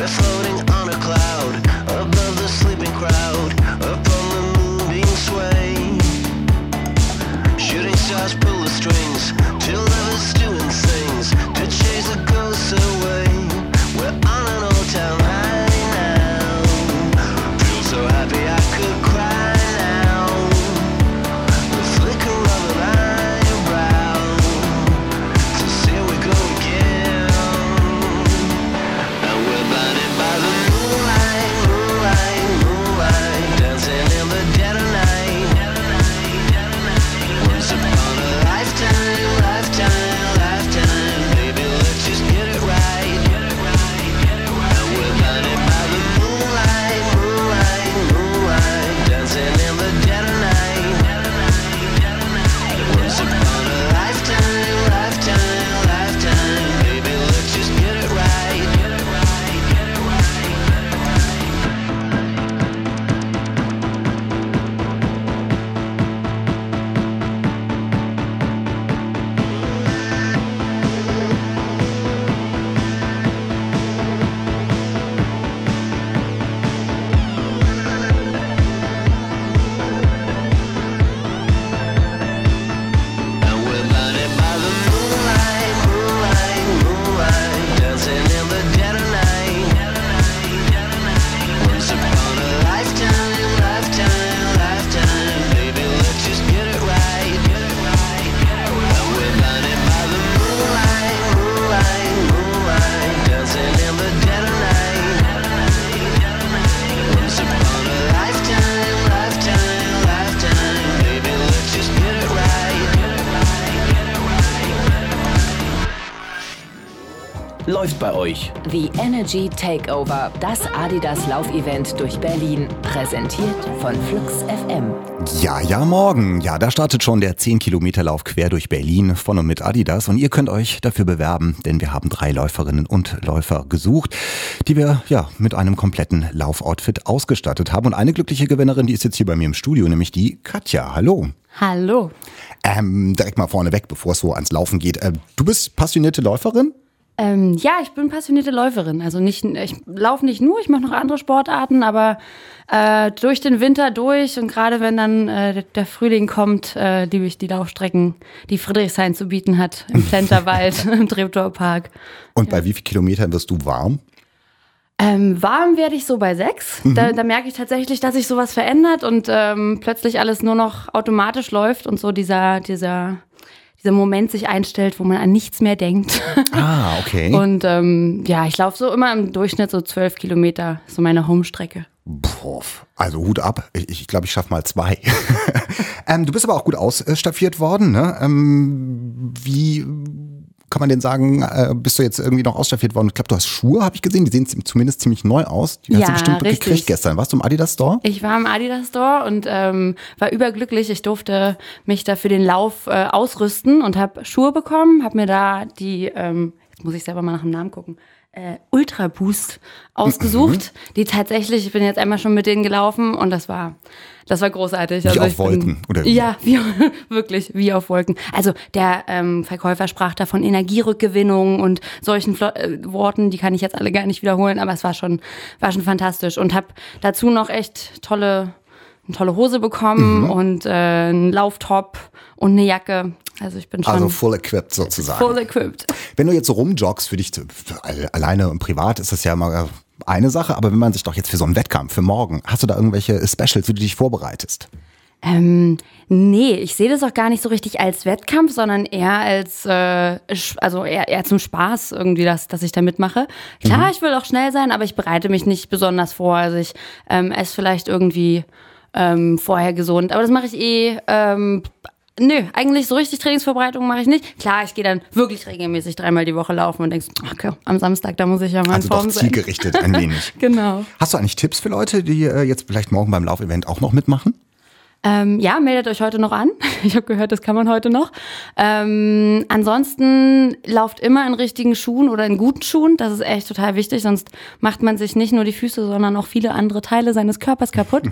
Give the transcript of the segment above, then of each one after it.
We're floating on a cloud above the sleeping crowd, up on the moonbeam sway. Shooting stars pull the strings till lovers doing things to chase the ghosts away. We're on an old town high now. Feel so happy I could cry now. The flicker of an eyebrow. So here we go again. And we're blinded by the moonlight, moonlight, moonlight, dancing in the dead of night. Once upon a lifetime, lifetime, lifetime. Baby, let's just get it right. And we're blinded by the moonlight, moonlight, moonlight, dancing in the dead of night. Once upon a lifetime, lifetime, lifetime. Baby, let's just get it right. And we're blinded by the moonlight, moonlight, moonlight, dancing in the dead of night. Once upon a lifetime, lifetime, lifetime. Baby, let's just get it right. And we're blinded by the moonlight, moonlight, moonlight, dancing in the dead of night. Once upon a lifetime, lifetime, lifetime. Baby, let's just get it right. Läuft bei euch. The Energy Takeover, das Adidas Laufevent durch Berlin, präsentiert von Flux FM. Ja, morgen. Ja, da startet schon der 10-Kilometer-Lauf quer durch Berlin von und mit Adidas. Und ihr könnt euch dafür bewerben, denn wir haben 3 Läuferinnen und Läufer gesucht, die wir mit einem kompletten Laufoutfit ausgestattet haben. Und eine glückliche Gewinnerin, die ist jetzt hier bei mir im Studio, nämlich die Katja. Hallo. Hallo. Direkt mal vorneweg, bevor es so ans Laufen geht. Du bist passionierte Läuferin? Ja, ich bin passionierte Läuferin. Also ich laufe nicht nur, ich mache noch andere Sportarten, aber durch den Winter durch und gerade wenn dann der Frühling kommt, liebe ich die Laufstrecken, die Friedrichshain zu bieten hat, im Plenterwald, im Treptower Park. Und bei wie vielen Kilometern wirst du warm? Warm werde ich so bei 6. Da merke ich tatsächlich, dass sich sowas verändert und plötzlich alles nur noch automatisch läuft und so dieser Moment sich einstellt, wo man an nichts mehr denkt. Ah, okay. Und ich laufe so immer im Durchschnitt so 12 Kilometer, so meine Home-Strecke. Boah, also Hut ab. Ich glaube, ich schaffe mal 2. Du bist aber auch gut ausstaffiert worden, ne? Wie kann man denn sagen, bist du jetzt irgendwie noch ausstaffiert worden? Ich glaube, du hast Schuhe, habe ich gesehen. Die sehen zumindest ziemlich neu aus. Die hast du bestimmt gekriegt gestern. Warst du im Adidas Store? Ich war im Adidas Store und war überglücklich. Ich durfte mich da für den Lauf ausrüsten und habe Schuhe bekommen. Habe mir da die, jetzt muss ich selber mal nach dem Namen gucken, Ultra Boost ausgesucht. Die tatsächlich, ich bin jetzt einmal schon mit denen gelaufen und das war großartig. Wie auf Wolken, oder wie? Ja, wirklich, wie auf Wolken. Also der Verkäufer sprach da von Energierückgewinnung und solchen Worten, die kann ich jetzt alle gar nicht wiederholen, aber es war schon fantastisch und habe dazu noch echt eine tolle Hose bekommen und einen Lauftop und eine Jacke. Also ich bin schon... Also full equipped sozusagen. Full equipped. Wenn du jetzt so rumjoggst, für dich alleine und privat ist das ja mal eine Sache, aber wenn man sich doch jetzt für so einen Wettkampf, für morgen, hast du da irgendwelche Specials, wie du dich vorbereitest? Nee, ich sehe das auch gar nicht so richtig als Wettkampf, sondern eher als, eher zum Spaß irgendwie, dass ich da mitmache. Klar, ich will auch schnell sein, aber ich bereite mich nicht besonders vor. Also ich esse vielleicht irgendwie vorher gesund, aber das mache ich nö, eigentlich so richtig Trainingsvorbereitung mache ich nicht. Klar, ich gehe dann wirklich regelmäßig 3-mal die Woche laufen und denkst, okay, am Samstag, da muss ich ja mal in Form sein. Also doch zielgerichtet ein wenig. Genau. Hast du eigentlich Tipps für Leute, die jetzt vielleicht morgen beim Laufevent auch noch mitmachen? Ja, meldet euch heute noch an. Ich habe gehört, das kann man heute noch. Ansonsten lauft immer in richtigen Schuhen oder in guten Schuhen. Das ist echt total wichtig, sonst macht man sich nicht nur die Füße, sondern auch viele andere Teile seines Körpers kaputt.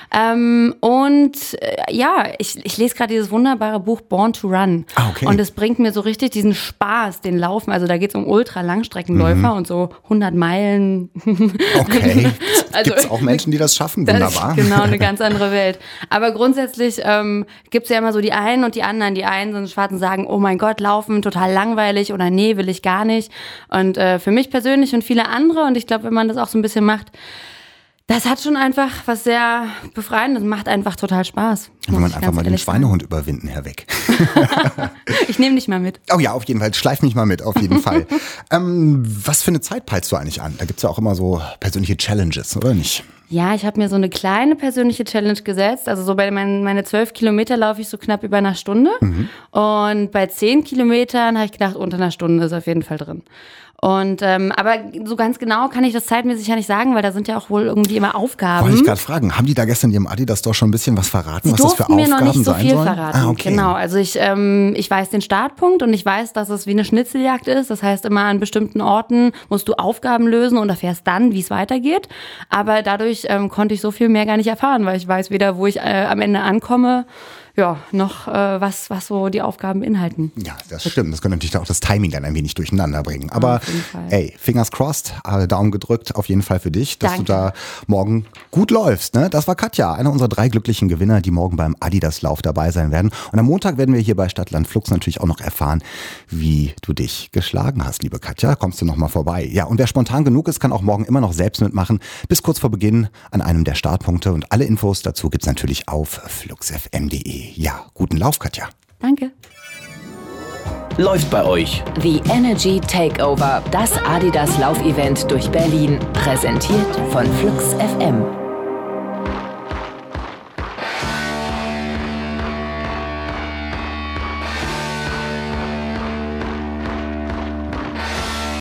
Ich lese gerade dieses wunderbare Buch Born to Run. Okay. Und es bringt mir so richtig diesen Spaß, den Laufen. Also da geht es um Ultra-Langstreckenläufer und so 100 Meilen. Okay, Also, gibt es auch Menschen, die das schaffen? Das Wunderbar. ist genau eine ganz andere Welt. Aber grundsätzlich gibt es ja immer so die einen und die anderen. Die einen sind schwarz und sagen, oh mein Gott, Laufen, total langweilig oder nee, will ich gar nicht. Und für mich persönlich und viele andere, und ich glaube, wenn man das auch so ein bisschen macht, das hat schon einfach was sehr Befreiendes, macht einfach total Spaß. Wenn man einfach mal den Schweinehund überwinden, Herr Weck. Ich nehme dich mal mit. Oh ja, auf jeden Fall. Schleif mich mal mit, auf jeden Fall. Was für eine Zeit peilst du eigentlich an? Da gibt's ja auch immer so persönliche Challenges, oder nicht? Ja, ich habe mir so eine kleine persönliche Challenge gesetzt. Also so bei meine 12 Kilometer laufe ich so knapp über einer Stunde. Und bei 10 Kilometern habe ich gedacht, unter einer Stunde ist auf jeden Fall drin. Und aber so ganz genau kann ich das zeitmäßig ja nicht sagen, weil da sind ja auch wohl irgendwie immer Aufgaben. Wollte ich gerade fragen, haben die da gestern ihrem Adidas doch schon ein bisschen was verraten, was das für Aufgaben sein sollen? Sie durften mir noch nicht so viel verraten. Okay. Genau, also ich weiß den Startpunkt und ich weiß, dass es wie eine Schnitzeljagd ist. Das heißt, immer an bestimmten Orten musst du Aufgaben lösen und erfährst dann, wie es weitergeht. Aber dadurch konnte ich so viel mehr gar nicht erfahren, weil ich weiß weder, wo ich am Ende ankomme, ja, noch was so die Aufgaben beinhalten. Ja, das stimmt. Das könnte natürlich auch das Timing dann ein wenig durcheinander bringen. Aber ey, fingers crossed, Daumen gedrückt auf jeden Fall für dich, dass du da morgen gut läufst. Ne? Das war Katja, einer unserer 3 glücklichen Gewinner, die morgen beim Adidas-Lauf dabei sein werden. Und am Montag werden wir hier bei Stadtland Flux natürlich auch noch erfahren, wie du dich geschlagen hast, liebe Katja. Kommst du noch mal vorbei. Ja, und wer spontan genug ist, kann auch morgen immer noch selbst mitmachen. Bis kurz vor Beginn an einem der Startpunkte. Und alle Infos dazu gibt's natürlich auf fluxfm.de. Ja, guten Lauf, Katja. Danke. Läuft bei euch. The Energy Takeover, das Adidas Laufevent durch Berlin. Präsentiert von Flux FM.